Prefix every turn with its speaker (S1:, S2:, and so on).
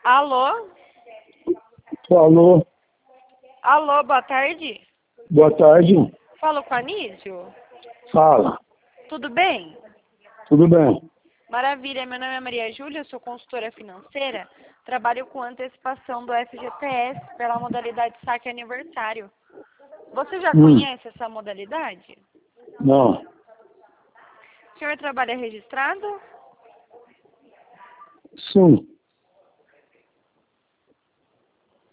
S1: Alô?
S2: Alô,
S1: Alô, boa tarde.
S2: boa tarde.
S1: Falo com a Anísio.
S2: Fala,
S1: Tudo bem?
S2: tudo bem?
S1: Maravilha, meu nome é Maria Júlia, eu sou consultora financeira. Trabalho com antecipação do FGTS pela modalidade saque aniversário. Você já conhece essa modalidade?
S2: Não,
S1: O senhor trabalha registrado?
S2: sim,